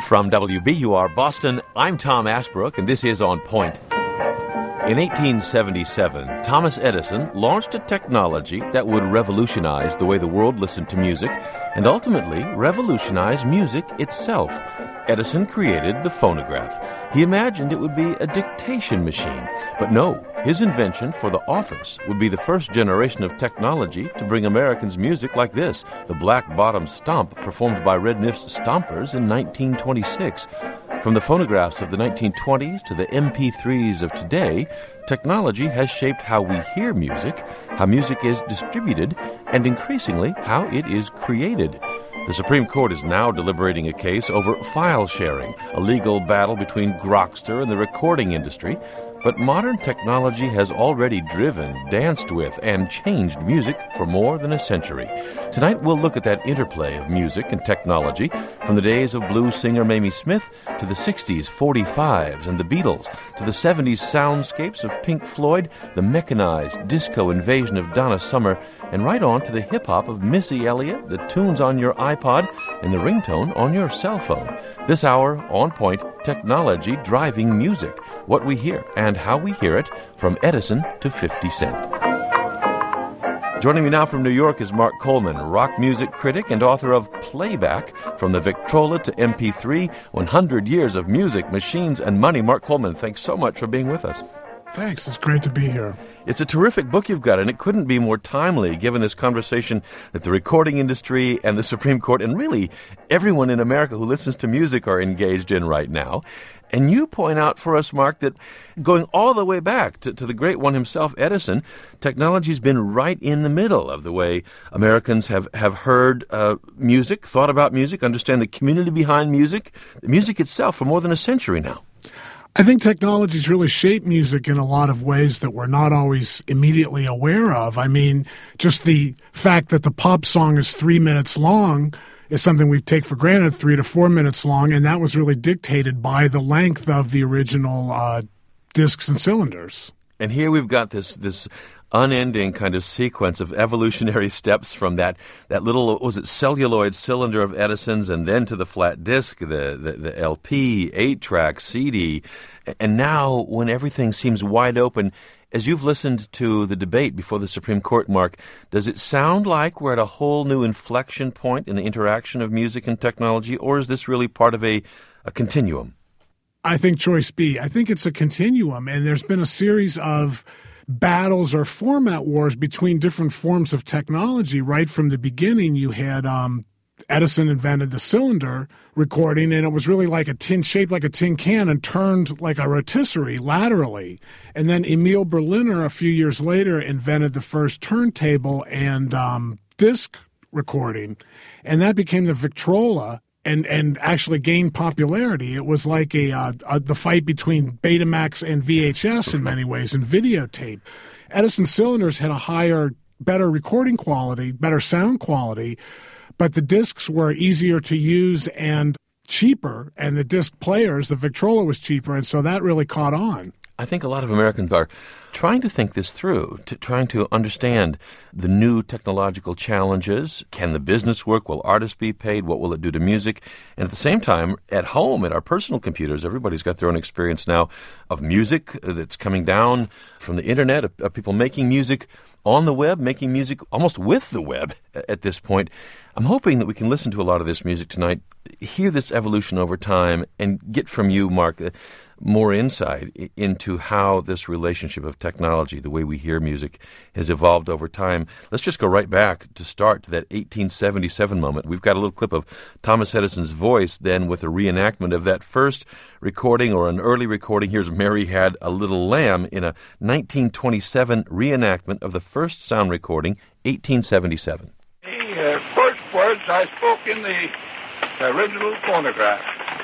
From WBUR Boston, I'm Tom Ashbrook, and this is On Point. In 1877, Thomas Edison launched a technology that would revolutionize the way the world listened to music and ultimately revolutionize music itself. Edison created the phonograph. He imagined it would be a dictation machine. But no, his invention for the office would be the first generation of technology to bring Americans music like this, the Black Bottom Stomp, performed by Red Niff's Stompers in 1926. From the phonographs of the 1920s to the MP3s of today, technology has shaped how we hear music, how music is distributed, and increasingly how it is created. The Supreme Court is now deliberating a case over file sharing, a legal battle between Grokster and the recording industry. But modern technology has already driven, danced with, and changed music for more than a century. Tonight we'll look at that interplay of music and technology from the days of blues singer Mamie Smith to the 60s 45s and the Beatles, to the 70s soundscapes of Pink Floyd, the mechanized disco invasion of Donna Summer, and right on to the hip-hop of Missy Elliott, the tunes on your iPod, and the ringtone on your cell phone. This hour, On Point, technology driving music, what we hear and how we hear it, from Edison to 50 Cent. Joining me now from New York is Mark Coleman, rock music critic and author of Playback, From the Victrola to MP3, 100 Years of Music, Machines, and Money. Mark Coleman, thanks so much for being with us. Thanks. It's great to be here. It's a terrific book you've got, and it couldn't be more timely given this conversation that the recording industry and the Supreme Court and really everyone in America who listens to music are engaged in right now. And you point out for us, Mark, that going all the way back to the great one himself, Edison, technology's been right in the middle of the way Americans have heard music, thought about music, understand the community behind music, the music itself for more than a century now. I think technology's really shaped music in a lot of ways that we're not always immediately aware of. I mean, just the fact that the pop song is 3 minutes long is something we take for granted, 3 to 4 minutes long, and that was really dictated by the length of the original discs and cylinders. And here we've got this unending kind of sequence of evolutionary steps from that little, was it celluloid cylinder of Edison's, and then to the flat disc, the LP, 8-track, CD. And now, when everything seems wide open, as you've listened to the debate before the Supreme Court, Mark, does it sound like we're at a whole new inflection point in the interaction of music and technology, or is this really part of a continuum? I think choice B. I think it's a continuum, and there's been a series of battles or format wars between different forms of technology. Right from the beginning, you had Edison invented the cylinder recording, and it was really like shaped like a tin can and turned like a rotisserie laterally. And then Emil Berliner, a few years later, invented the first turntable and disc recording, and that became the Victrola. And actually gained popularity. It was like the fight between Betamax and VHS in many ways, and videotape. Edison cylinders had a higher, better recording quality, better sound quality, but the discs were easier to use and cheaper, and the disc players, the Victrola was cheaper, and so that really caught on. I think a lot of Americans are trying to think this through, trying to understand the new technological challenges. Can the business work? Will artists be paid? What will it do to music? And at the same time, at home, at our personal computers, everybody's got their own experience now of music that's coming down from the internet, of people making music on the web, making music almost with the web at this point. I'm hoping that we can listen to a lot of this music tonight, hear this evolution over time, and get from you, Mark, more insight into how this relationship of technology, the way we hear music, has evolved over time. Let's just go right back to start to that 1877 moment. We've got a little clip of Thomas Edison's voice then with a reenactment of that first recording, or an early recording. Here's Mary Had a Little Lamb in a 1927 reenactment of the first sound recording, 1877. The first words I spoke in the original phonograph.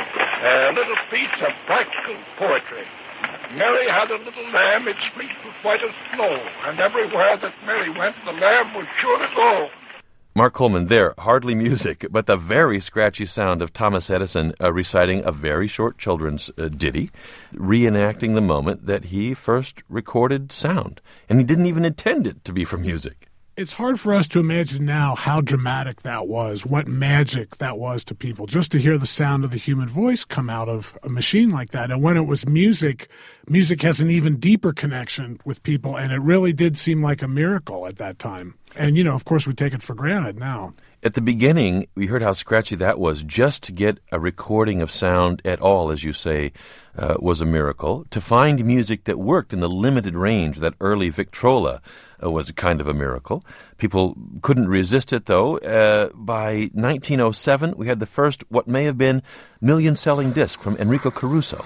A little piece of practical poetry. Mary had a little lamb, its fleece was white as snow, and everywhere that Mary went, the lamb was sure to go. Mark Coleman there, hardly music, but the very scratchy sound of Thomas Edison reciting a very short children's ditty, reenacting the moment that he first recorded sound. And he didn't even intend it to be for music. It's hard for us to imagine now how dramatic that was, what magic that was to people, just to hear the sound of the human voice come out of a machine like that. And when it was music, music has an even deeper connection with people, and it really did seem like a miracle at that time. And, of course, we take it for granted now. At the beginning, we heard how scratchy that was. Just to get a recording of sound at all, as you say, was a miracle. To find music that worked in the limited range, that early Victrola, was a kind of a miracle. People couldn't resist it, though. By 1907, we had the first, what may have been, million-selling disc from Enrico Caruso.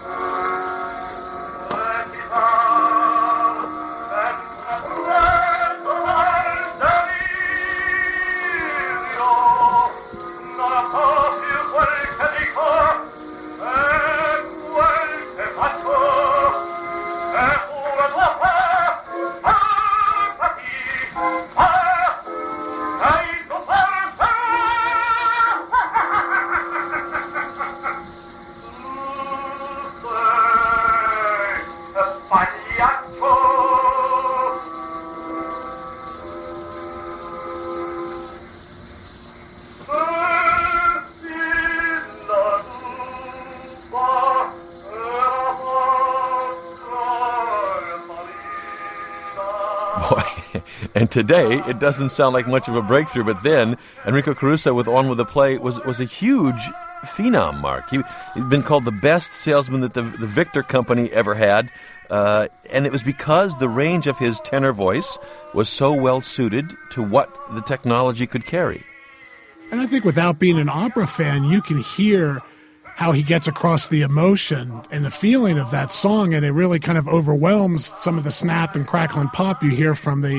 And today, it doesn't sound like much of a breakthrough, but then Enrico Caruso with On With The Play was a huge phenom, Mark. He'd been called the best salesman that the Victor Company ever had, and it was because the range of his tenor voice was so well suited to what the technology could carry. And I think without being an opera fan, you can hear how he gets across the emotion and the feeling of that song, and it really kind of overwhelms some of the snap and crackle and pop you hear from the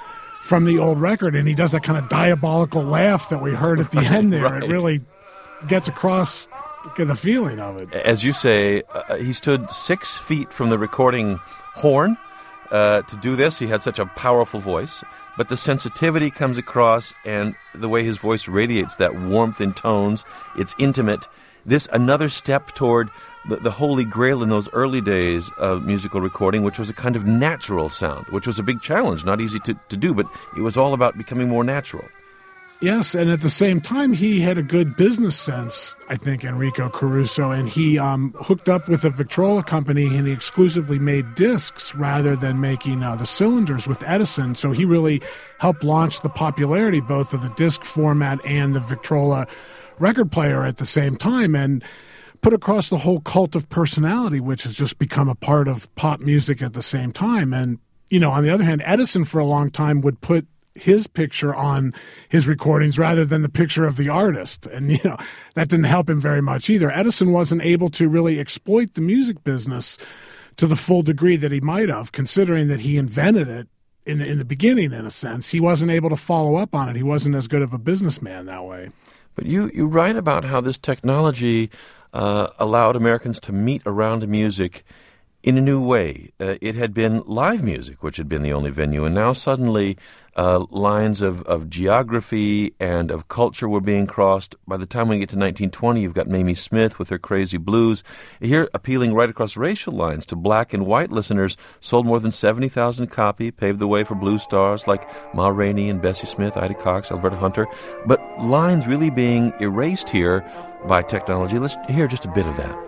old record, and he does that kind of diabolical laugh that we heard at the end there. Right. It really gets across the feeling of it. As you say, he stood 6 feet from the recording horn to do this. He had such a powerful voice, but the sensitivity comes across, and the way his voice radiates that warmth in tones, it's intimate. This another step toward the holy grail in those early days of musical recording, which was a kind of natural sound, which was a big challenge, not easy to do, but it was all about becoming more natural. Yes, and at the same time, he had a good business sense, I think, Enrico Caruso, and he hooked up with a Victrola company, and he exclusively made discs rather than making the cylinders with Edison, so he really helped launch the popularity both of the disc format and the Victrola record player at the same time, and put across the whole cult of personality, which has just become a part of pop music at the same time. And, on the other hand, Edison for a long time would put his picture on his recordings rather than the picture of the artist. And, that didn't help him very much either. Edison wasn't able to really exploit the music business to the full degree that he might have, considering that he invented it in the beginning, in a sense. He wasn't able to follow up on it. He wasn't as good of a businessman that way. But you write about how this technology allowed Americans to meet around music in a new way. It had been live music, which had been the only venue, and now suddenly lines of geography and of culture were being crossed. By the time we get to 1920, you've got Mamie Smith with her Crazy Blues. Here, appealing right across racial lines to black and white listeners, sold more than 70,000 copies, paved the way for blues stars like Ma Rainey and Bessie Smith, Ida Cox, Alberta Hunter. But lines really being erased here by technology. Let's hear just a bit of that.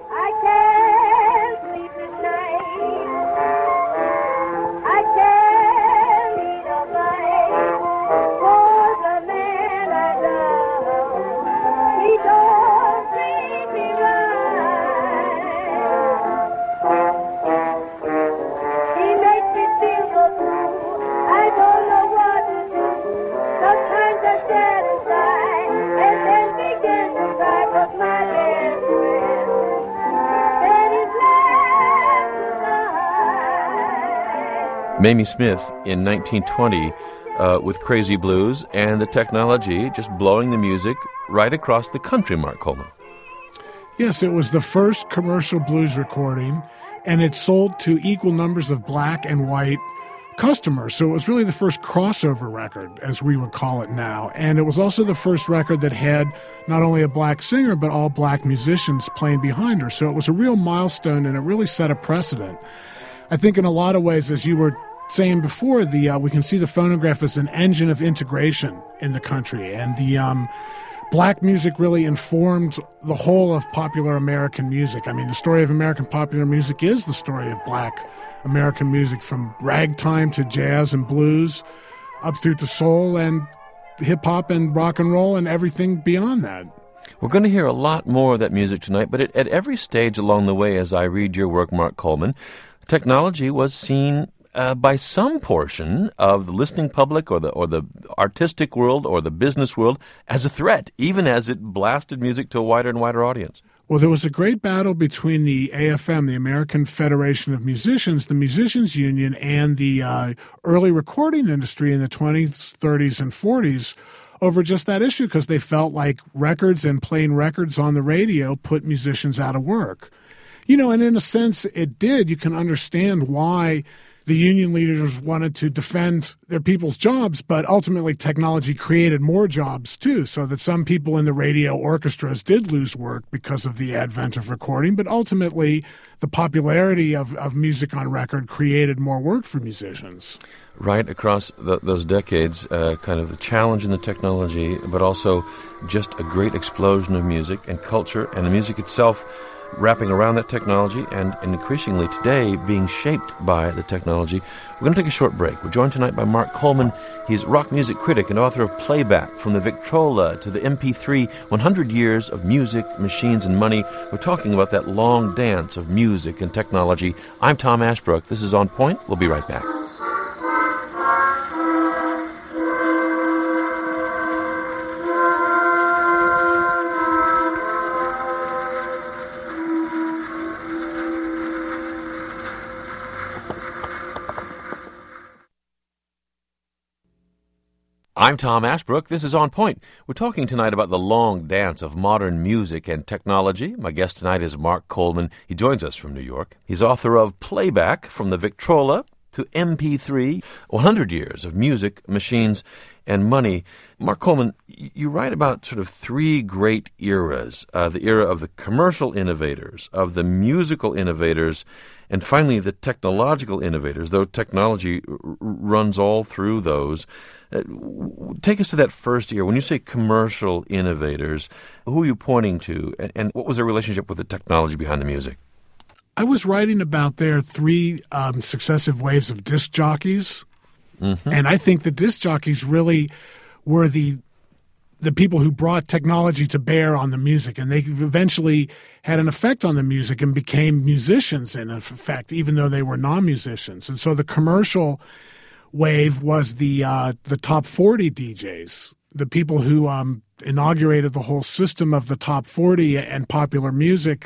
Mamie Smith in 1920 with Crazy Blues, and the technology just blowing the music right across the country, Mark Coleman. Yes, it was the first commercial blues recording, and it sold to equal numbers of black and white customers. So it was really the first crossover record, as we would call it now. And it was also the first record that had not only a black singer, but all black musicians playing behind her. So it was a real milestone, and it really set a precedent. I think in a lot of ways, as you were saying before, we can see the phonograph as an engine of integration in the country, and the black music really informed the whole of popular American music. I mean, the story of American popular music is the story of black American music, from ragtime to jazz and blues, up through to soul and hip-hop and rock and roll and everything beyond that. We're going to hear a lot more of that music tonight, but at every stage along the way, as I read your work, Mark Coleman, technology was seen by some portion of the listening public or the artistic world or the business world as a threat, even as it blasted music to a wider and wider audience. Well, there was a great battle between the AFM, the American Federation of Musicians, the Musicians Union, and the early recording industry in the 20s, 30s, and 40s over just that issue, because they felt like records and playing records on the radio put musicians out of work. You know, and in a sense it did. You can understand why the union leaders wanted to defend their people's jobs, but ultimately technology created more jobs too, so that some people in the radio orchestras did lose work because of the advent of recording, but ultimately the popularity of music on record created more work for musicians. Right across those decades, kind of the challenge in the technology, but also just a great explosion of music and culture, and the music itself wrapping around that technology and increasingly today being shaped by the technology. We're going to take a short break. We're joined tonight by Mark Coleman. He's rock music critic and author of Playback, From the Victrola to the MP3, 100 Years of Music, Machines, and Money. We're talking about that long dance of music and technology. I'm Tom Ashbrook. This is On Point. We'll be right back. I'm Tom Ashbrook. This is On Point. We're talking tonight about the long dance of modern music and technology. My guest tonight is Mark Coleman. He joins us from New York. He's author of Playback, From the Victrola to MP3, 100 Years of Music, Machines, and Money. Mark Coleman, you write about sort of three great eras, the era of the commercial innovators, of the musical innovators, and finally the technological innovators, though technology runs all through those. Take us to that first era. When you say commercial innovators, who are you pointing to, and what was their relationship with the technology behind the music? I was writing about their three successive waves of disc jockeys, and I think the disc jockeys really were the people who brought technology to bear on the music, and they eventually had an effect on the music and became musicians in effect, even though they were non-musicians. And so the commercial wave was the top 40 DJs, the people who inaugurated the whole system of the top 40 and popular music.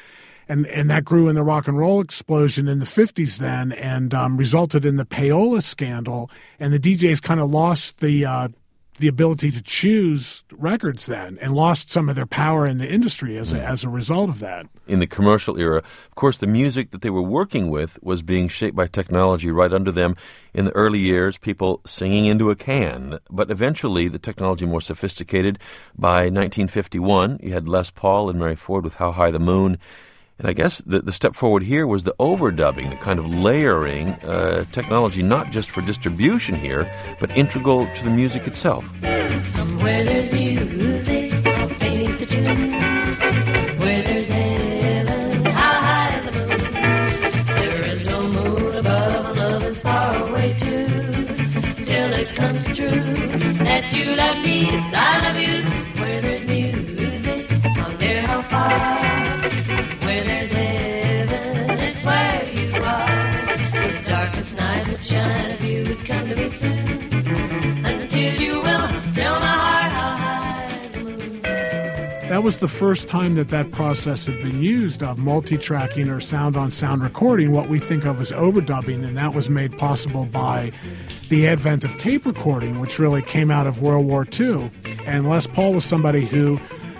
And that grew in the rock and roll explosion in the 50s then, and resulted in the payola scandal. And the DJs kind of lost the ability to choose records then, and lost some of their power in the industry as a result of that. In the commercial era, of course, the music that they were working with was being shaped by technology right under them. In the early years, people singing into a can, but eventually the technology more sophisticated. By 1951, you had Les Paul and Mary Ford with How High the Moon. And I guess the step forward here was the overdubbing, the kind of layering technology, not just for distribution here, but integral to the music itself. Somewhere there's music, I'll paint the tune. Somewhere there's heaven, how high the moon. There is no moon above, love is far away too. Till it comes true that you love me as I love you. Somewhere there's music, I'll dare how far. Where there's heaven, it's where you are. The darkest night would shine if you would come to me soon. And until you will, still my heart, how high the moon. That was the first time that process had been used of multi-tracking or sound-on-sound recording, what we think of as overdubbing, and that was made possible by the advent of tape recording, which really came out of World War II. And Les Paul was somebody who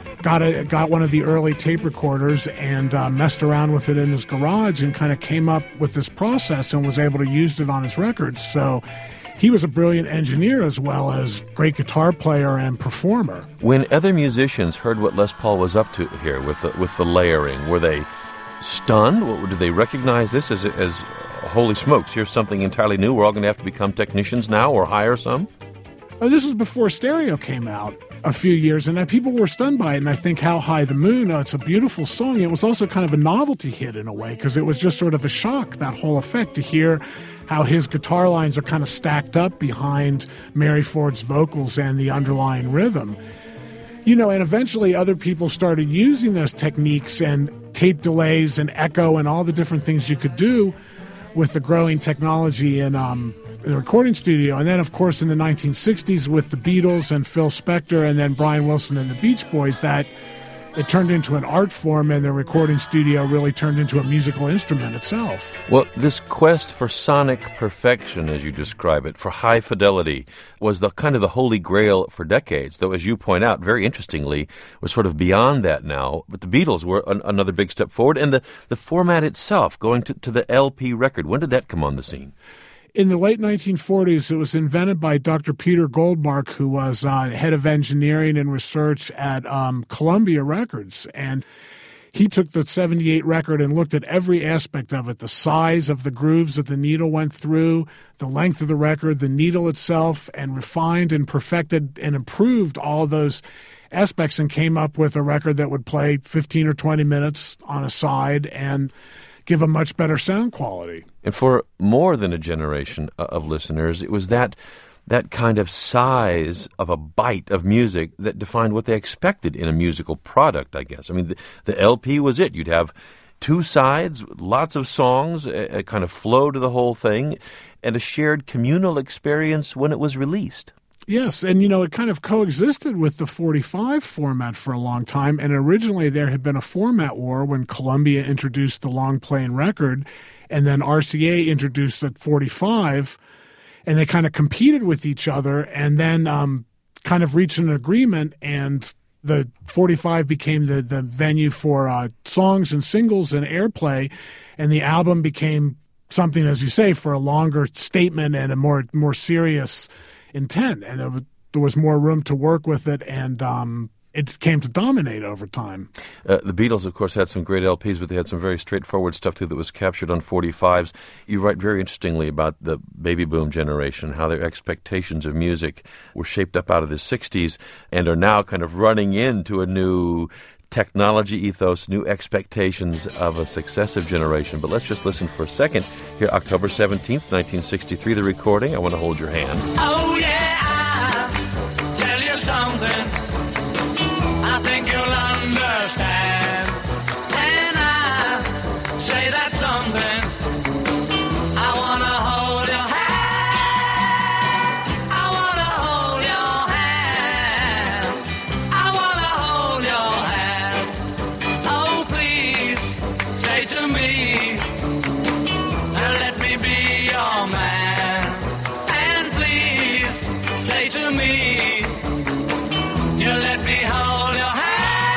got one of the early tape recorders and messed around with it in his garage and kind of came up with this process and was able to use it on his records. So he was a brilliant engineer as well as great guitar player and performer. When other musicians heard what Les Paul was up to here with the layering, were they stunned? Did they recognize this as holy smokes, here's something entirely new. We're all going to have to become technicians now or hire some? This was before stereo came out a few years, and people were stunned by it. And I think How High the Moon, it's a beautiful song. It was also kind of a novelty hit in a way, because it was just sort of a shock, that whole effect, to hear how his guitar lines are kind of stacked up behind Mary Ford's vocals and the underlying rhythm. You know, and eventually other people started using those techniques and tape delays and echo and all the different things you could do with the growing technology in the recording studio. And then, of course, in the 1960s with the Beatles and Phil Spector and then Brian Wilson and the Beach Boys, that it turned into an art form, and the recording studio really turned into a musical instrument itself. Well, this quest for sonic perfection, as you describe it, for high fidelity, was the kind of the holy grail for decades, though, as you point out, very interestingly, we're sort of beyond that now. But the Beatles were another big step forward, and the format itself, going to the LP record, when did that come on the scene? In the late 1940s, it was invented by Dr. Peter Goldmark, who was head of engineering and research at Columbia Records. And he took the 78 record and looked at every aspect of it, the size of the grooves that the needle went through, the length of the record, the needle itself, and refined and perfected and improved all those aspects, and came up with a record that would play 15 or 20 minutes on a side and give a much better sound quality. And for more than a generation of listeners, it was that kind of size of a bite of music that defined what they expected in a musical product, I guess. I mean, the LP was it. You'd have two sides, lots of songs, a kind of flow to the whole thing, and a shared communal experience when it was released. Yes, and, you know, it kind of coexisted with the 45 format for a long time, and originally there had been a format war when Columbia introduced the long-playing record, and then RCA introduced the 45, and they kind of competed with each other, and then kind of reached an agreement, and the 45 became the venue for songs and singles and airplay, and the album became something, as you say, for a longer statement and a more serious intent, and there was more room to work with it, and it came to dominate over time. The Beatles, of course, had some great LPs, but they had some very straightforward stuff, too, that was captured on 45s. You write very interestingly about the baby boom generation, how their expectations of music were shaped up out of the 60s and are now kind of running into a new technology ethos, new expectations of a successive generation. But let's just listen for a second. Here, October 17th, 1963, the recording, I Want to Hold Your Hand. Oh, yeah, I'll tell you something I think you'll understand. And I say that something, I want to hold your hand. I want to hold your hand. I want to hold your hand. Oh, please, say to me, let me be your man. And please, say to me, you let me hold your hand.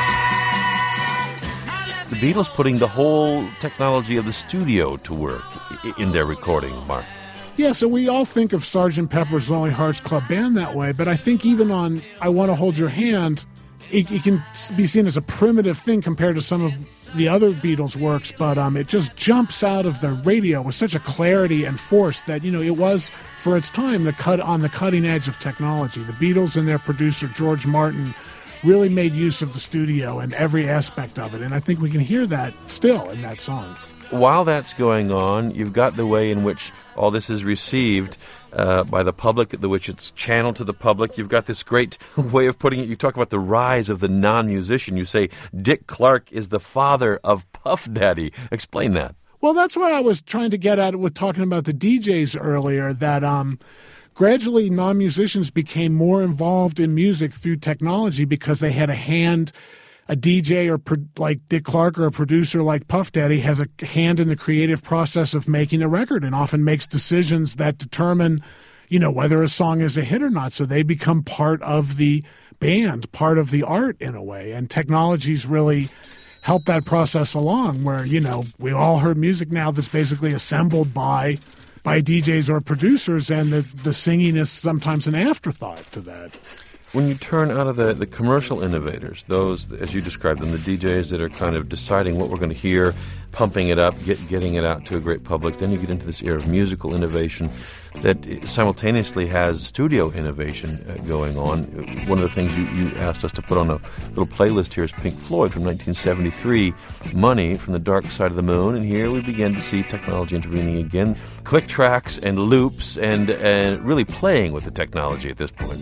The Beatles putting the whole technology of the studio to work in their recording, Mark. Yeah, so we all think of Sgt. Pepper's Lonely Hearts Club Band that way, but I think even on I Want to Hold Your Hand, it can be seen as a primitive thing compared to some of the other Beatles works, but it just jumps out of the radio with such a clarity and force that, you know, it was, for its time, on the cutting edge of technology. The Beatles and their producer, George Martin, really made use of the studio and every aspect of it, and I think we can hear that still in that song. While that's going on, you've got the way in which all this is received by the public, the which it's channeled to the public. You've got this great way of putting it. You talk about the rise of the non-musician. You say Dick Clark is the father of Puff Daddy. Explain that. Well, that's what I was trying to get at with talking about the DJs earlier, that gradually non-musicians became more involved in music through technology because they had a hand. A DJ like Dick Clark or a producer like Puff Daddy has a hand in the creative process of making a record and often makes decisions that determine, you know, whether a song is a hit or not. So they become part of the band, part of the art in a way. And technology's really helped that process along where, you know, we've all heard music now that's basically assembled by DJs or producers, and the singing is sometimes an afterthought to that. When you turn out of the commercial innovators, those, as you described them, the DJs that are kind of deciding what we're going to hear, pumping it up, getting it out to a great public. Then you get into this era of musical innovation that simultaneously has studio innovation going on. One of the things you asked us to put on a little playlist here is Pink Floyd from 1973, Money from the Dark Side of the Moon, and here we begin to see technology intervening again. Click tracks and loops and really playing with the technology at this point.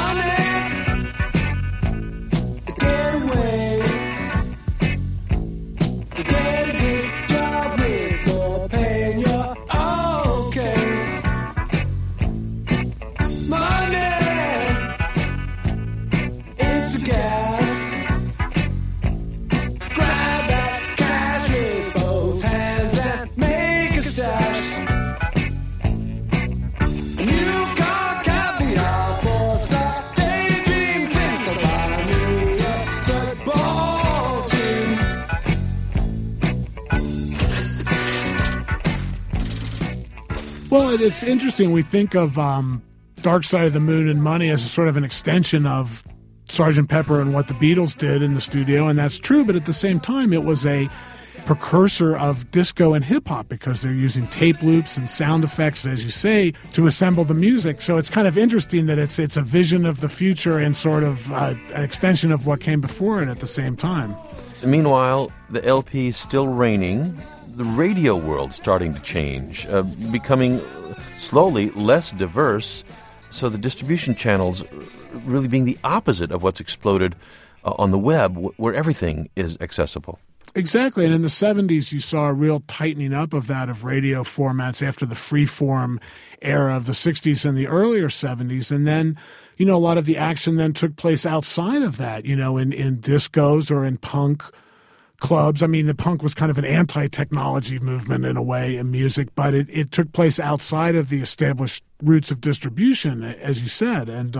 Well, it's interesting. We think of Dark Side of the Moon and Money as a sort of an extension of Sgt. Pepper and what the Beatles did in the studio, and that's true, but at the same time, it was a precursor of disco and hip-hop because they're using tape loops and sound effects, as you say, to assemble the music. So it's kind of interesting that it's a vision of the future and sort of an extension of what came before it at the same time. Meanwhile, the LP is still reigning. The radio world starting to change, becoming slowly less diverse, so the distribution channels really being the opposite of what's exploded on the web, where everything is accessible. Exactly, and in the 70s you saw a real tightening up of that, of radio formats after the freeform era of the 60s and the earlier 70s, and then, a lot of the action then took place outside of that, in discos or in punk clubs. I mean, the punk was kind of an anti-technology movement in a way in music, but it took place outside of the established routes of distribution, as you said, and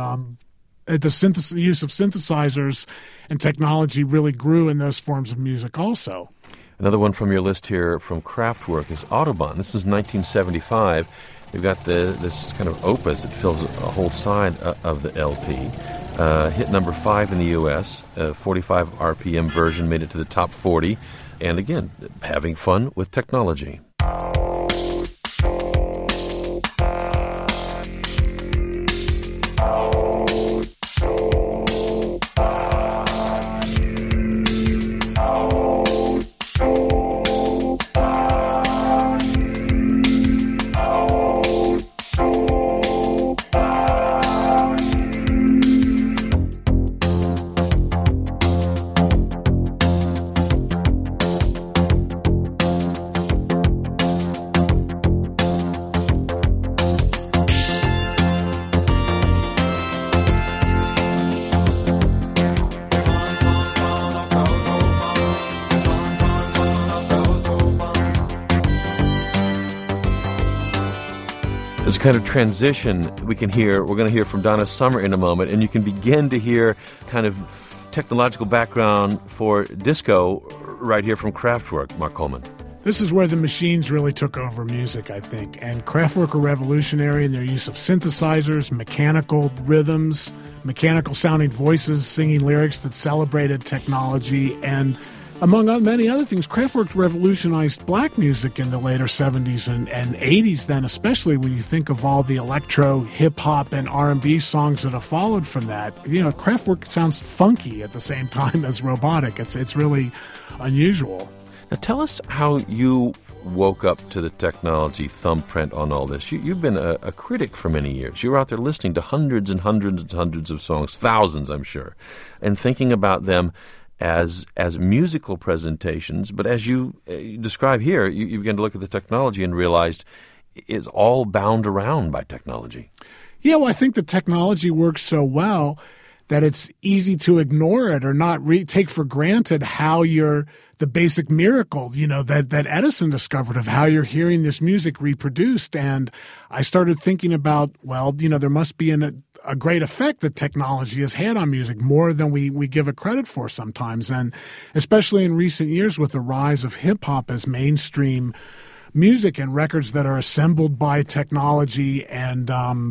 the use of synthesizers and technology really grew in those forms of music also. Another one from your list here from Kraftwerk is Autobahn. This is 1975. You've got this kind of opus that fills a whole side of the LP. Hit number 5 in the U.S., 45 RPM version made it to the top 40. And again, having fun with technology. This kind of transition we're going to hear from Donna Summer in a moment, and you can begin to hear kind of technological background for disco right here from Kraftwerk, Mark Coleman. This is where the machines really took over music, I think, and Kraftwerk were revolutionary in their use of synthesizers, mechanical rhythms, mechanical-sounding voices, singing lyrics that celebrated technology, and among many other things, Kraftwerk revolutionized black music in the later 70s and 80s then, especially when you think of all the electro, hip-hop, and R&B songs that have followed from that. Kraftwerk sounds funky at the same time as robotic. It's really unusual. Now tell us how you woke up to the technology thumbprint on all this. You've been a critic for many years. You were out there listening to hundreds and hundreds and hundreds of songs, thousands I'm sure, and thinking about them as musical presentations, but as you describe here, you began to look at the technology and realized it's all bound around by technology. Yeah, well, I think the technology works so well that it's easy to ignore it or not take for granted how the basic miracle, that Edison discovered of how you're hearing this music reproduced. And I started thinking about, there must be a great effect that technology has had on music, more than we give it credit for sometimes. And especially in recent years with the rise of hip-hop as mainstream music and records that are assembled by technology and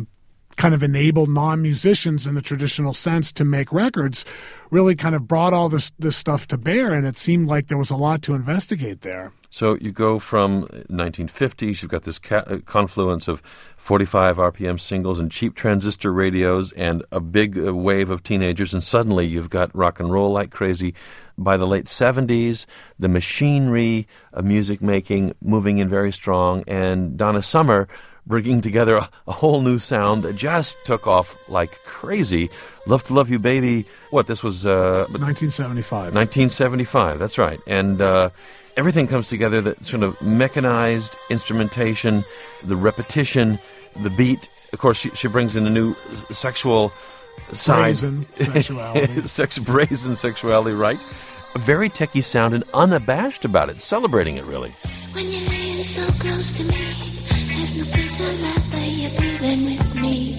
kind of enable non-musicians in the traditional sense to make records, really kind of brought all this stuff to bear, and it seemed like there was a lot to investigate there. So you go from 1950s, you've got this confluence of 45 RPM singles and cheap transistor radios and a big wave of teenagers, and suddenly you've got rock and roll like crazy. By the late 70s, the machinery of music making moving in very strong, and Donna Summer bringing together a whole new sound that just took off like crazy. Love to Love You, Baby. What, this was... 1975. 1975, that's right. And everything comes together, that sort of mechanized instrumentation, the repetition, the beat. Of course, she brings in a new sexual side. Brazen sexuality. Brazen sexuality, right. A very techie sound and unabashed about it, celebrating it, really. When you're laying so close to me, there's no place I'd rather you breathing with me.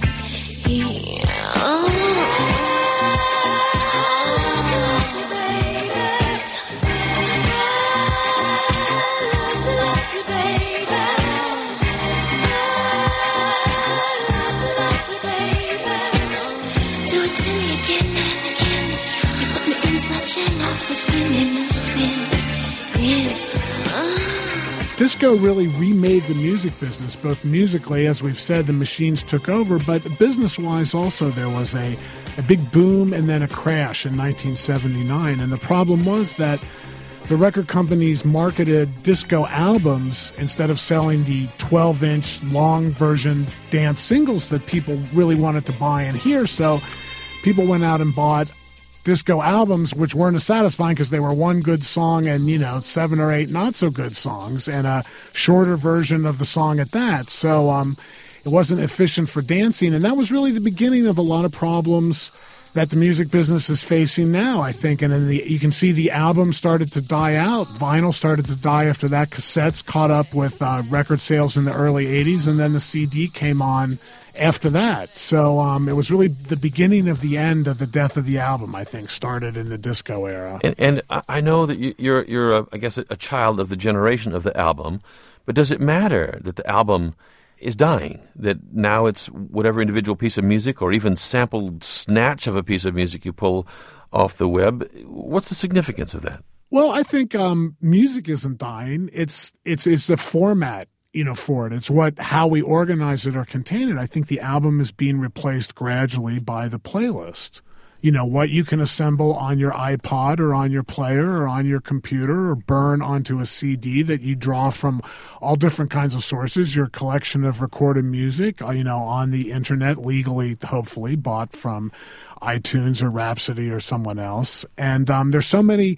Disco really remade the music business, both musically, as we've said, the machines took over, but business-wise also there was a big boom and then a crash in 1979. And the problem was that the record companies marketed disco albums instead of selling the 12-inch long version dance singles that people really wanted to buy and hear. So people went out and bought disco albums, which weren't as satisfying because they were one good song and, 7 or 8 not so good songs and a shorter version of the song at that. So it wasn't efficient for dancing. And that was really the beginning of a lot of problems that the music business is facing now, I think. And then you can see the album started to die out. Vinyl started to die after that. Cassettes caught up with record sales in the early 80s, and then the CD came on after that. So it was really the beginning of the end of the death of the album, I think, started in the disco era. And I know that you're I guess, a child of the generation of the album, but does it matter that the album is dying, that now it's whatever individual piece of music or even sampled snatch of a piece of music you pull off the web? What's the significance of that? Well, I think music isn't dying. It's a format, for it. It's how we organize it or contain it. I think the album is being replaced gradually by the playlist. What you can assemble on your iPod or on your player or on your computer or burn onto a CD that you draw from all different kinds of sources, your collection of recorded music, on the internet, legally, hopefully, bought from iTunes or Rhapsody or someone else. And there's so many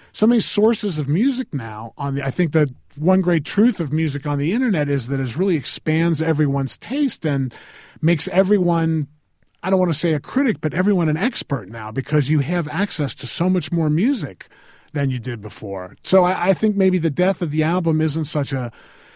sources of music now. I think that one great truth of music on the internet is that it really expands everyone's taste and makes everyone, I don't want to say a critic, but everyone an expert now, because you have access to so much more music than you did before. So I think maybe the death of the album isn't such a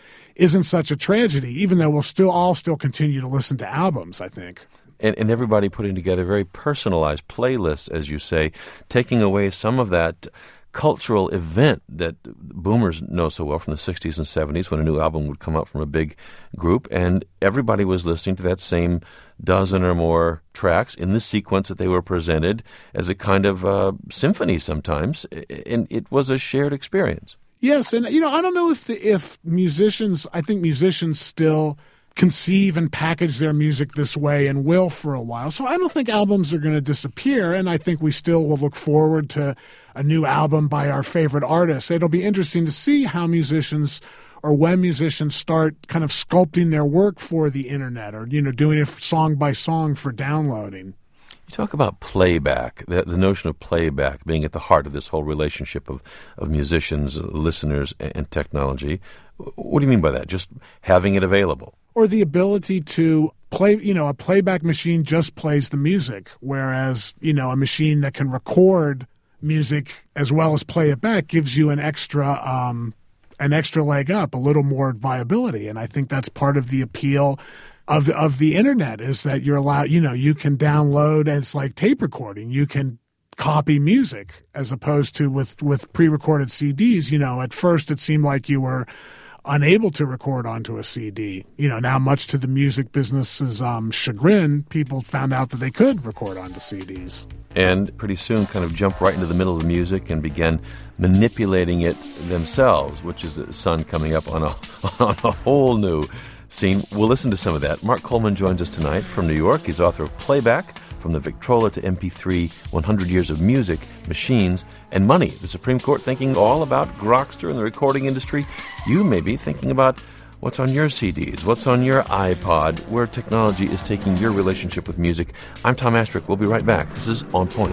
tragedy, even though we'll all still continue to listen to albums, I think. And everybody putting together very personalized playlists, as you say, taking away some of that cultural event that boomers know so well from the 60s and 70s when a new album would come out from a big group, and everybody was listening to that same dozen or more tracks in the sequence that they were presented as a kind of symphony sometimes, and it was a shared experience. Yes, and I don't know if musicians, I think musicians still conceive and package their music this way and will for a while. So I don't think albums are going to disappear, and I think we still will look forward to a new album by our favorite artists. It'll be interesting to see how musicians or when musicians start kind of sculpting their work for the internet or, doing it song by song for downloading. You talk about playback, the notion of playback being at the heart of this whole relationship of musicians, listeners, and technology. What do you mean by that? Just having it available? Or the ability to play, a playback machine just plays the music, whereas, a machine that can record music as well as play it back gives you an extra leg up, a little more viability. And I think that's part of the appeal of the internet, is that you're allowed, you can download, and it's like tape recording. You can copy music as opposed to with pre-recorded CDs. At first it seemed like you were unable to record onto a CD. Now much to the music business's chagrin, people found out that they could record onto CDs. And pretty soon kind of jump right into the middle of the music and began manipulating it themselves, which is the sun coming up on a whole new scene. We'll listen to some of that. Mark Coleman joins us tonight from New York. He's author of Playback, From the Victrola to MP3, 100 Years of Music, Machines, and Money. The Supreme Court thinking all about Grokster and the recording industry. You may be thinking about what's on your CDs, what's on your iPod, where technology is taking your relationship with music. I'm Tom Ashbrook. We'll be right back. This is On Point.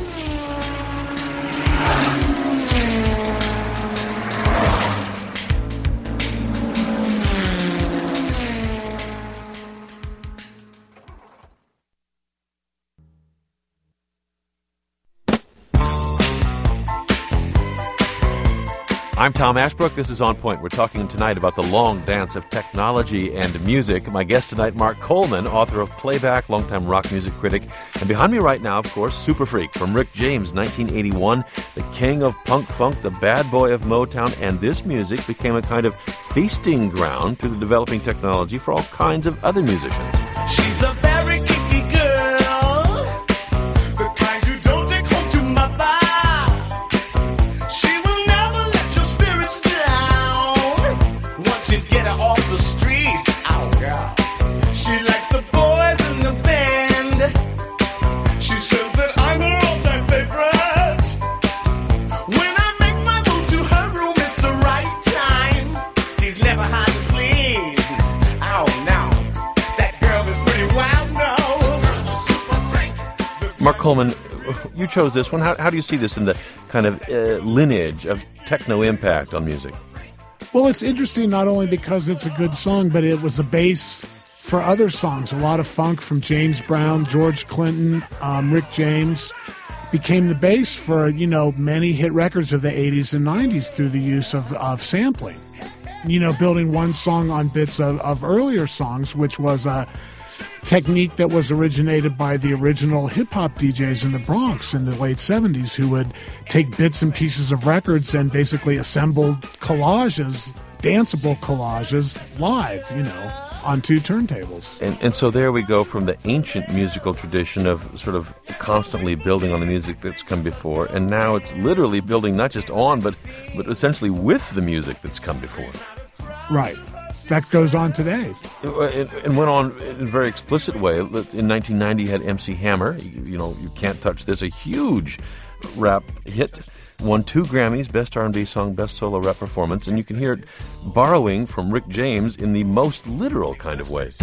I'm Tom Ashbrook. This is On Point. We're talking tonight about the long dance of technology and music. My guest tonight, Mark Coleman, author of Playback, longtime rock music critic. And behind me right now, of course, Super Freak from Rick James, 1981, the king of punk funk, the bad boy of Motown. And this music became a kind of feasting ground to the developing technology for all kinds of other musicians. She's a very kinky girl, the kind you don't take home to mother. She will never let your spirits down once you get her off the street. Oh, girl. She likes the boys in the band. She says that I'm her all-time favorite. When I make my move to her room, it's the right time. She's never hard to please. Oh, no. That girl is pretty wild, no. Mark Coleman, you chose this one. How do you see this in the kind of lineage of techno impact on music? Well, it's interesting not only because it's a good song, but it was a base for other songs. A lot of funk from James Brown, George Clinton, Rick James became the base for, many hit records of the 80s and 90s through the use of sampling. Building one song on bits of earlier songs, which was a technique that was originated by the original hip-hop DJs in the Bronx in the late 70s, who would take bits and pieces of records and basically assemble collages, danceable collages, live, on two turntables. And so there we go from the ancient musical tradition of sort of constantly building on the music that's come before, and now it's literally building not just on, but essentially with the music that's come before. Right. That goes on today. And went on in a very explicit way. In 1990, you had MC Hammer, You Can't Touch This, a huge rap hit. Won 2 Grammys, Best R&B Song, Best Solo Rap Performance, and you can hear it borrowing from Rick James in the most literal kind of way.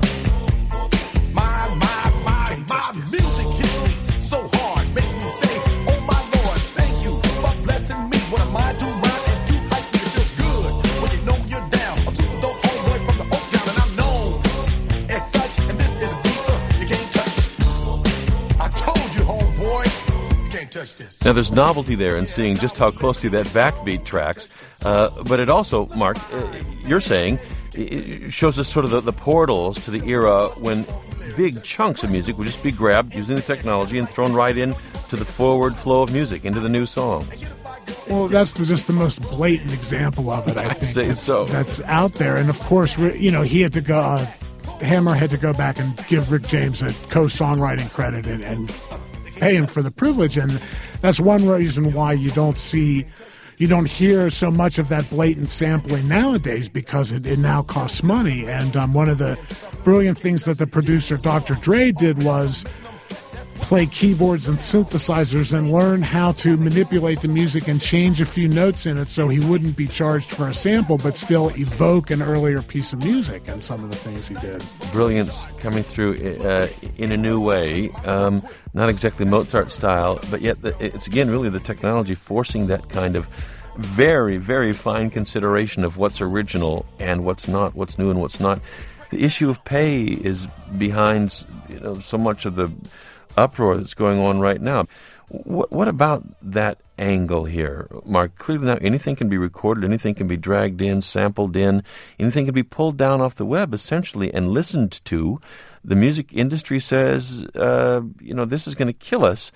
My music hits me so hard, makes me say, oh my Lord, thank you for blessing me. What am I to rhyme and you hype me? It feels good when you know you're down. A super dope homeboy from the Oak Town, and I'm known as such, and this is a beat you can't touch. I told you, homeboy, you can't touch this. Now, there's novelty there in seeing just how closely that backbeat tracks, but it also, Mark, you're saying, it shows us sort of the portals to the era when big chunks of music would just be grabbed using the technology and thrown right in to the forward flow of music, into the new songs. Well, that's just the most blatant example of it, I think. I'd say so. That's out there. And, of course, he had to go, Hammer had to go back and give Rick James a co-songwriting credit and pay him for the privilege. And that's one reason why you don't hear so much of that blatant sampling nowadays, because it now costs money. And one of the brilliant things that the producer Dr. Dre did was play keyboards and synthesizers and learn how to manipulate the music and change a few notes in it so he wouldn't be charged for a sample but still evoke an earlier piece of music, and some of the things he did. Brilliance coming through in a new way, not exactly Mozart style, but yet it's again really the technology forcing that kind of very, very fine consideration of what's original and what's not, what's new and what's not. The issue of pay is behind so much of the uproar that's going on right now. What about that angle here, Mark? Clearly now anything can be recorded, anything can be dragged in, sampled in, anything can be pulled down off the web essentially and listened to. The music industry says, this is going to kill us.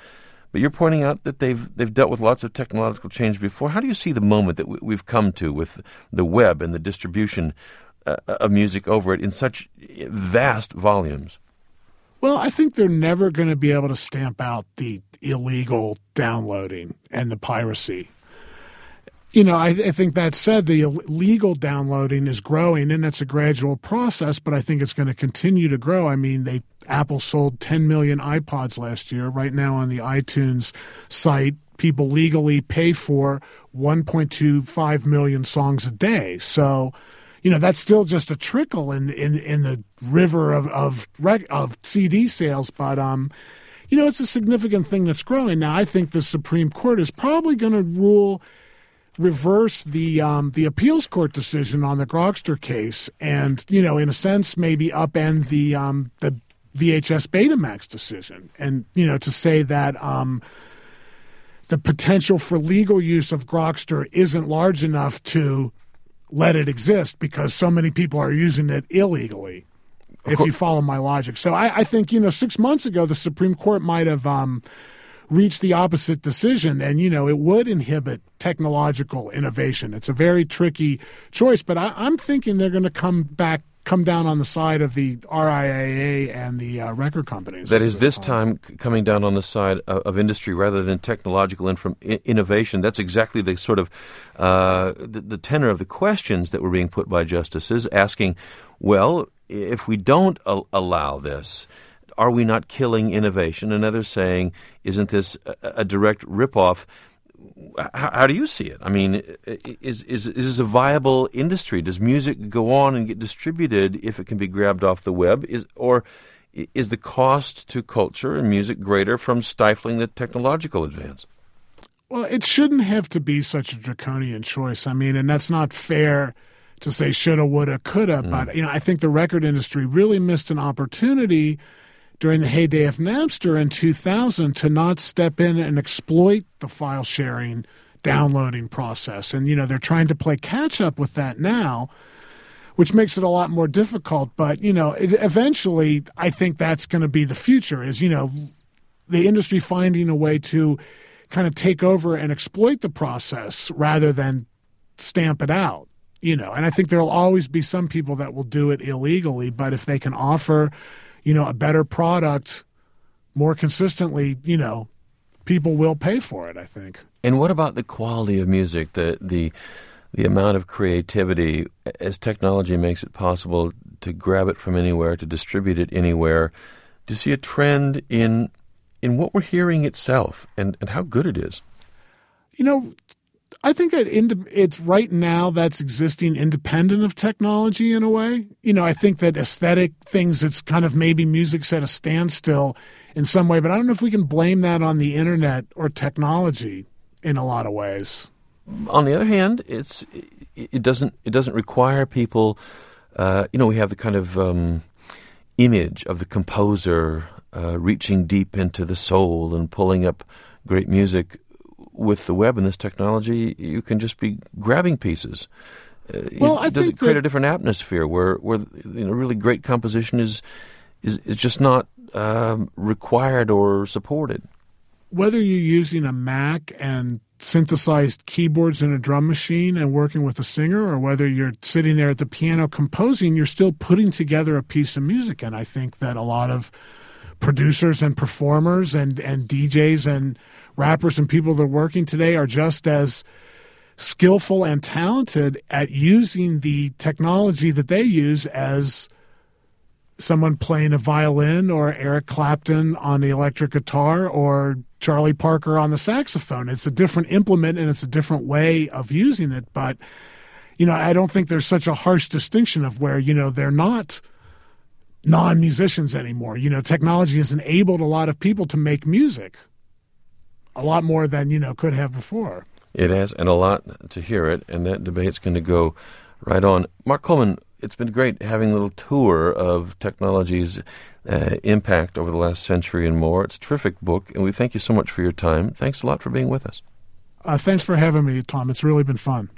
But you're pointing out that they've dealt with lots of technological change before. How do you see the moment that we've come to with the web and the distribution of music over it in such vast volumes? Well, I think they're never going to be able to stamp out the illegal downloading and the piracy. I think that said, the illegal downloading is growing, and it's a gradual process, but I think it's going to continue to grow. I mean, Apple sold 10 million iPods last year. Right now on the iTunes site, people legally pay for 1.25 million songs a day. So, that's still just a trickle in the river of CD sales, but it's a significant thing that's growing. Now, I think the Supreme Court is probably going to reverse the appeals court decision on the Grokster case, and in a sense maybe upend the VHS Betamax decision, and to say that the potential for legal use of Grokster isn't large enough to let it exist because so many people are using it illegally, if you follow my logic. So I think 6 months ago the Supreme Court might have reached the opposite decision, and it would inhibit technological innovation. It's a very tricky choice, but I'm thinking they're going to come down on the side of the RIAA and the record companies. That is, this time coming down on the side of industry rather than technological innovation. That's exactly the sort of the tenor of the questions that were being put by justices, asking, well, if we don't allow this, are we not killing innovation? And others saying, isn't this a direct ripoff? How do you see it? I mean, is this a viable industry? Does music go on and get distributed if it can be grabbed off the web? Or is the cost to culture and music greater from stifling the technological advance? Well, it shouldn't have to be such a draconian choice. I mean, and that's not fair to say shoulda, woulda, coulda. But, I think the record industry really missed an opportunity during the heyday of Napster in 2000 to not step in and exploit the file sharing, downloading process. And, they're trying to play catch up with that now, which makes it a lot more difficult. But, eventually I think that's going to be the future is, the industry finding a way to kind of take over and exploit the process rather than stamp it out, And I think there'll always be some people that will do it illegally, but if they can offer a better product more consistently, people will pay for it, I think. And what about the quality of music, the amount of creativity as technology makes it possible to grab it from anywhere, to distribute it anywhere? Do you see a trend in what we're hearing itself and how good it is? I think that it's right now that's existing independent of technology in a way. I think that aesthetic things, it's kind of maybe music's at a standstill in some way, but I don't know if we can blame that on the internet or technology in a lot of ways. On the other hand, it doesn't require people. We have the kind of image of the composer reaching deep into the soul and pulling up great music. With the web and this technology, you can just be grabbing pieces. Does it create a different atmosphere where really great composition is just not required or supported? Whether you're using a Mac and synthesized keyboards in a drum machine and working with a singer, or whether you're sitting there at the piano composing, you're still putting together a piece of music. And I think that a lot of producers and performers and DJs and rappers and people that are working today are just as skillful and talented at using the technology that they use as someone playing a violin, or Eric Clapton on the electric guitar, or Charlie Parker on the saxophone. It's a different implement and it's a different way of using it. But, I don't think there's such a harsh distinction of where, they're not non-musicians anymore. Technology has enabled a lot of people to make music. A lot more than, could have before. It has, and a lot to hear it, and that debate's going to go right on. Mark Coleman, it's been great having a little tour of technology's impact over the last century and more. It's a terrific book, and we thank you so much for your time. Thanks a lot for being with us. Thanks for having me, Tom. It's really been fun.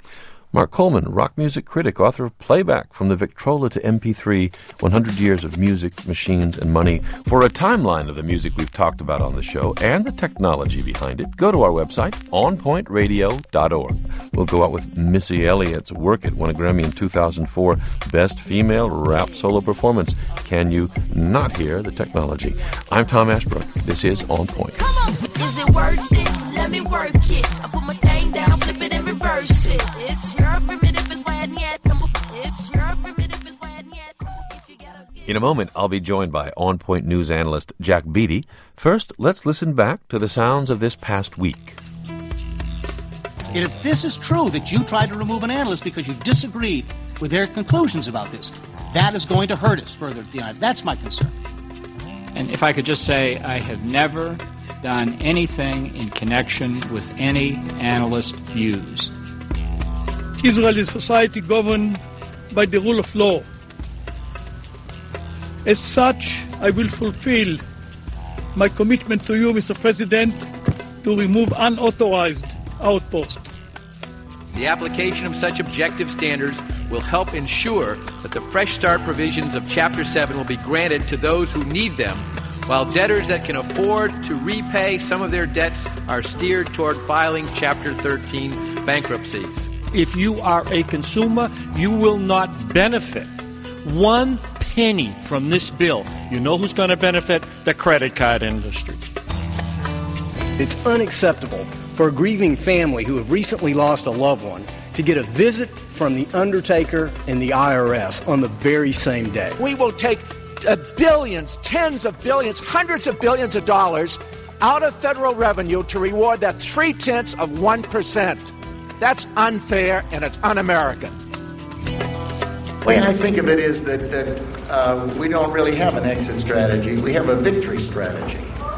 Mark Coleman, rock music critic, author of Playback, From the Victrola to MP3, 100 Years of Music, Machines, and Money. For a timeline of the music we've talked about on the show and the technology behind it, go to our website, onpointradio.org. We'll go out with Missy Elliott's Work It, won a Grammy in 2004, Best Female Rap Solo Performance. Can you not hear the technology? I'm Tom Ashbrook. This is On Point. Come on, is it worth it? Let me work it. I put my thing down, flip it and reverse it. It's your primitive, it's why I need. It's your primitive, it's why I need. In a moment, I'll be joined by On Point news analyst Jack Beatty. First, let's listen back to the sounds of this past week. If this is true, that you tried to remove an analyst because you disagreed with their conclusions about this, that is going to hurt us further at the end. That's my concern. And if I could just say, I have never done anything in connection with any analyst views. Israel is a society governed by the rule of law. As such, I will fulfill my commitment to you, Mr. President, to remove unauthorized outposts. The application of such objective standards will help ensure that the Fresh Start provisions of Chapter 7 will be granted to those who need them, while debtors that can afford to repay some of their debts are steered toward filing Chapter 13 bankruptcies. If you are a consumer, you will not benefit 1 penny from this bill. You know who's going to benefit? The credit card industry. It's unacceptable for a grieving family who have recently lost a loved one to get a visit from the undertaker and the IRS on the very same day. We will take billions, tens of billions, hundreds of billions of dollars out of federal revenue to reward that 0.3%. That's unfair and it's un-American. The way I think of it is that we don't really have an exit strategy. We have a victory strategy.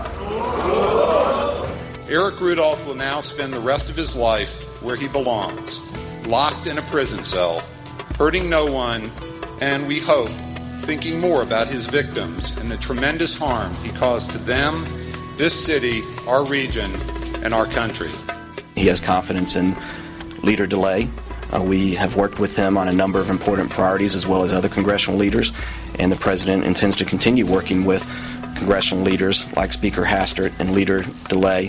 Eric Rudolph will now spend the rest of his life where he belongs, locked in a prison cell, hurting no one, and we hope, thinking more about his victims and the tremendous harm he caused to them, this city, our region, and our country. He has confidence in Leader DeLay. We have worked with him on a number of important priorities as well as other congressional leaders, and the President intends to continue working with congressional leaders like Speaker Hastert and Leader DeLay.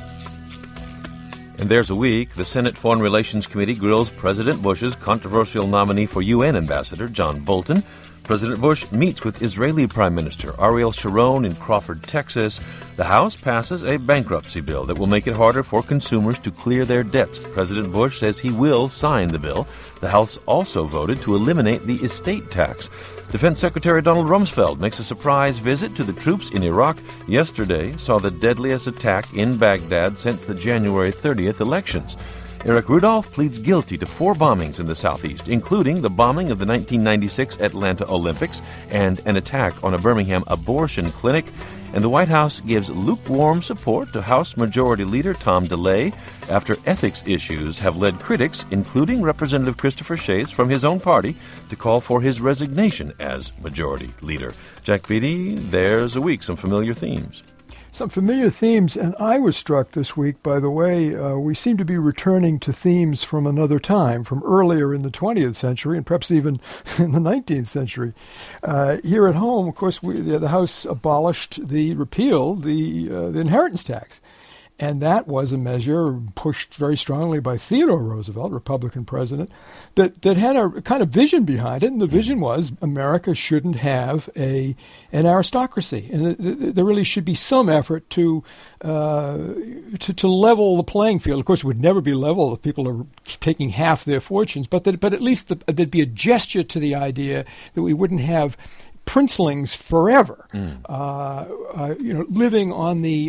And there's a week, the Senate Foreign Relations Committee grills President Bush's controversial nominee for UN Ambassador, John Bolton. President Bush meets with Israeli Prime Minister Ariel Sharon in Crawford, Texas. The House passes a bankruptcy bill that will make it harder for consumers to clear their debts. President Bush says he will sign the bill. The House also voted to eliminate the estate tax. Defense Secretary Donald Rumsfeld makes a surprise visit to the troops in Iraq. Yesterday saw the deadliest attack in Baghdad since the January 30th elections. Eric Rudolph pleads guilty to 4 bombings in the southeast, including the bombing of the 1996 Atlanta Olympics and an attack on a Birmingham abortion clinic. And the White House gives lukewarm support to House Majority Leader Tom DeLay after ethics issues have led critics, including Representative Christopher Shays from his own party, to call for his resignation as Majority Leader. Jack Beatty, there's a week, some familiar themes. Some familiar themes, and I was struck this week, by the way, we seem to be returning to themes from another time, from earlier in the 20th century, and perhaps even in the 19th century. Here at home, of course, the House repealed the inheritance tax. And that was a measure pushed very strongly by Theodore Roosevelt, Republican president, that had a kind of vision behind it. And the vision was America shouldn't have an aristocracy. And there really should be some effort to level the playing field. Of course, it would never be level if people are taking half their fortunes. But at least there'd be a gesture to the idea that we wouldn't have princelings forever, living on the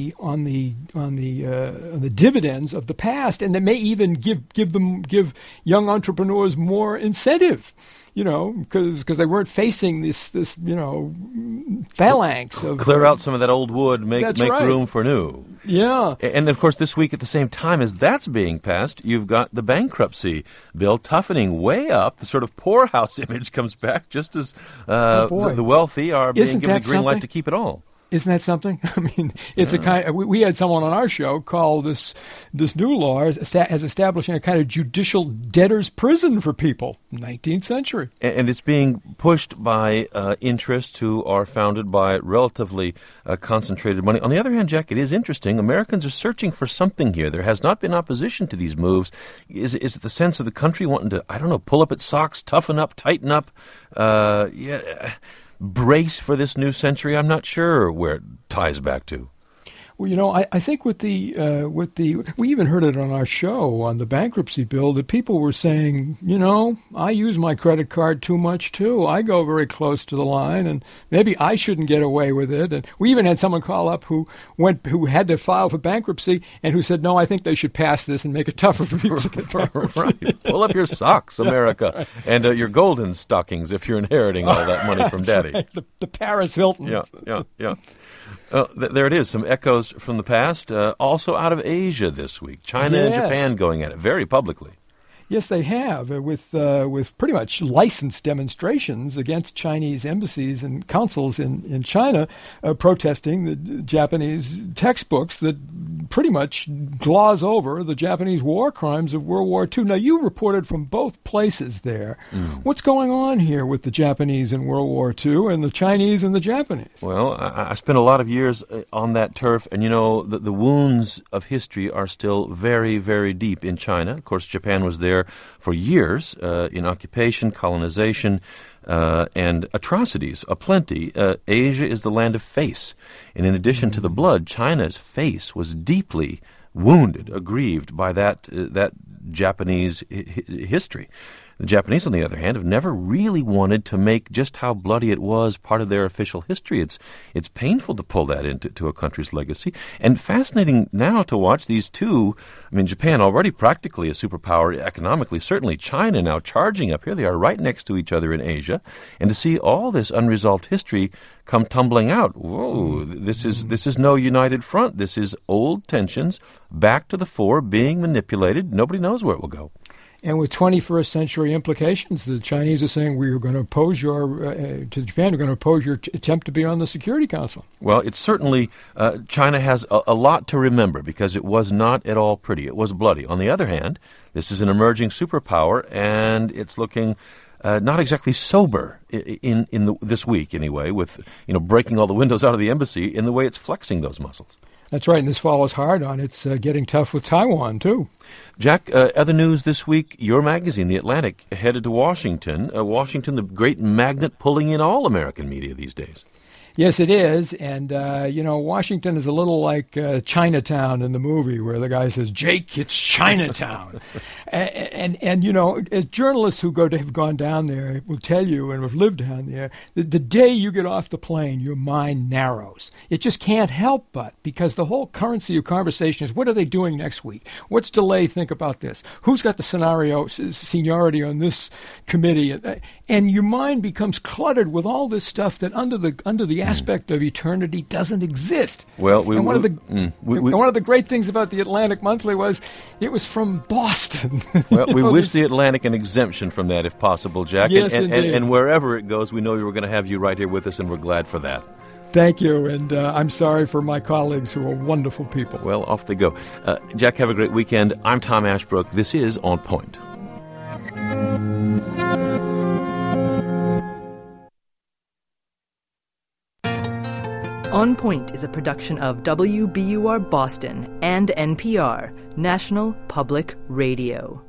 dividends of the past, and that may even give young entrepreneurs more incentive, because they weren't facing this phalanx of clear out some of that old wood, make right. Room for new. Yeah. And of course, this week at the same time as that's being passed, you've got the bankruptcy bill toughening way up. The sort of poorhouse image comes back just as the wealthy are being given the green light to keep it all. Isn't that something? I mean, it's a kind. We had someone on our show call this new law as establishing a kind of judicial debtor's prison for people. 19th century, and it's being pushed by interests who are founded by relatively concentrated money. On the other hand, Jack, it is interesting. Americans are searching for something here. There has not been opposition to these moves. Is it the sense of the country wanting to, I don't know, pull up its socks, toughen up, tighten up? Brace for this new century? I'm not sure where it ties back to. Well, I think with the we even heard it on our show on the bankruptcy bill that people were saying, I use my credit card too much too. I go very close to the line, and maybe I shouldn't get away with it. And we even had someone call up who had to file for bankruptcy and who said, no, I think they should pass this and make it tougher for people to get bankruptcy. Right. Pull up your socks, America, right. And your golden stockings if you're inheriting all that money from Daddy. Right. The Paris Hilton. Yeah. There it is, some echoes from the past, also out of Asia this week. China and Japan going at it very publicly. Yes, they have, with pretty much licensed demonstrations against Chinese embassies and consuls in China, protesting the Japanese textbooks that pretty much gloss over the Japanese war crimes of World War II. Now, you reported from both places there. What's going on here with the Japanese in World War II and the Chinese and the Japanese? Well, I spent a lot of years on that turf, and the wounds of history are still very, very deep in China. Of course, Japan was there for years in occupation, colonization, and atrocities aplenty. Asia is the land of face. And in addition to the blood, China's face was deeply wounded, aggrieved by that Japanese history. The Japanese, on the other hand, have never really wanted to make just how bloody it was part of their official history. It's painful to pull that into a country's legacy. And fascinating now to watch these two. I mean, Japan already practically a superpower economically, certainly China now charging up. Here they are right next to each other in Asia. And to see all this unresolved history come tumbling out. Whoa, this is no united front. This is old tensions back to the fore, being manipulated. Nobody knows where it will go. And with 21st century implications, the Chinese are saying we're going to oppose to Japan, we're going to oppose your attempt to be on the Security Council. Well, it's certainly, China has a lot to remember because it was not at all pretty. It was bloody. On the other hand, this is an emerging superpower, and it's looking not exactly sober in this week anyway, with breaking all the windows out of the embassy in the way it's flexing those muscles. That's right, and this follows hard on it's getting tough with Taiwan, too. Jack, other news this week, your magazine, The Atlantic, headed to Washington. Washington, the great magnet pulling in all American media these days. Yes, it is. And, Washington is a little like Chinatown in the movie where the guy says, Jake, it's Chinatown. and as journalists who have gone down there will tell you and have lived down there, the day you get off the plane, your mind narrows. It just can't help but, because the whole currency of conversation is, what are they doing next week? What's DeLay think about this? Who's got the seniority on this committee? And your mind becomes cluttered with all this stuff that under the aspect of eternity doesn't exist. Well, one of the great things about the Atlantic Monthly was it was from Boston. Well, we wish the Atlantic an exemption from that if possible, Jack. Yes, indeed. And wherever it goes, we know we're going to have you right here with us, and we're glad for that. Thank you, and I'm sorry for my colleagues who are wonderful people. Well, off they go. Jack, have a great weekend. I'm Tom Ashbrook. This is On Point. On Point is a production of WBUR Boston and NPR, National Public Radio.